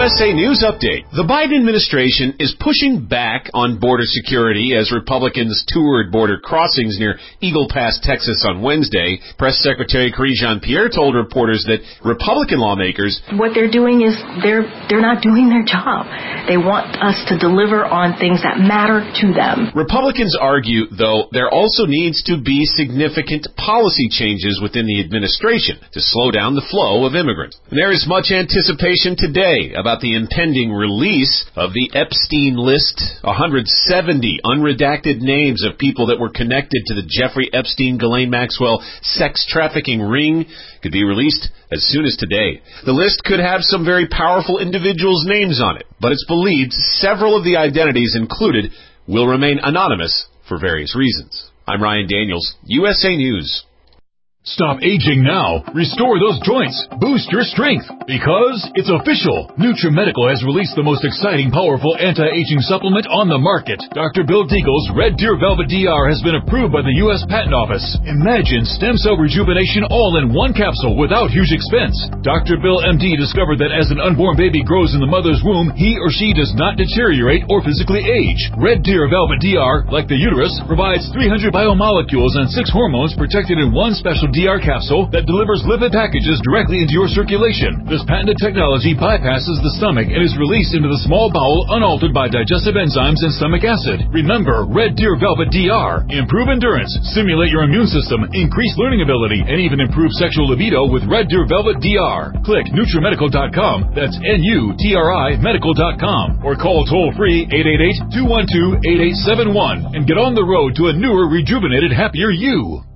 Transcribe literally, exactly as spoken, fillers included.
S A News Update. The Biden administration is pushing back on border security as Republicans toured border crossings near Eagle Pass, Texas on Wednesday. Press Secretary Karine Jean-Pierre told reporters that Republican lawmakers... What they're doing is they're they're not doing their job. They want us to deliver on things that matter to them. Republicans argue, though, there also needs to be significant policy changes within the administration to slow down the flow of immigrants. And there is much anticipation today about the impending release of the Epstein list. one hundred seventy unredacted names of people that were connected to the Jeffrey Epstein, Ghislaine Maxwell sex trafficking ring could be released as soon as today. The list could have some very powerful individuals' names on it, but it's believed several of the identities included will remain anonymous for various reasons. I'm Ryan Daniels, U S A News. Stop aging now. Restore those joints. Boost your strength. Because it's official. NutriMedical has released the most exciting, powerful anti-aging supplement on the market. Doctor Bill Deagle's Red Deer Velvet D R has been approved by the U S Patent Office. Imagine stem cell rejuvenation all in one capsule without huge expense. Doctor Bill M D discovered that as an unborn baby grows in the mother's womb, he or she does not deteriorate or physically age. Red Deer Velvet D R, like the uterus, provides three hundred biomolecules and six hormones protected in one special D R capsule that delivers lipid packages directly into your circulation. This patented technology bypasses the stomach and is released into the small bowel unaltered by digestive enzymes and stomach acid. Remember, Red Deer Velvet D R. Improve endurance, stimulate your immune system, increase learning ability, and even improve sexual libido with Red Deer Velvet D R. Click NutriMedical dot com, that's N U T R I medical dot com, or call toll-free eight eight eight, two one two, eight eight seven one and get on the road to a newer, rejuvenated, happier you.